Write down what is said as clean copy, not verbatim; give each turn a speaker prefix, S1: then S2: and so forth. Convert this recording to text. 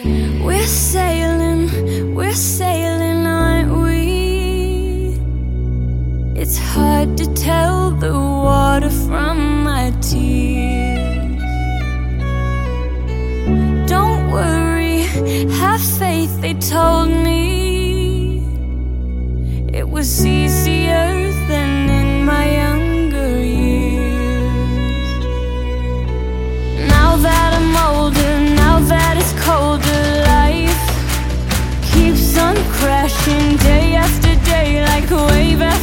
S1: we're sailing, aren't we? It's hard to tell the water from my tears. Don't worry, have faith, they told me. It was easier than in my younger years. Now that I'm older, now that it's colder, life keeps on crashing day after day like a wave after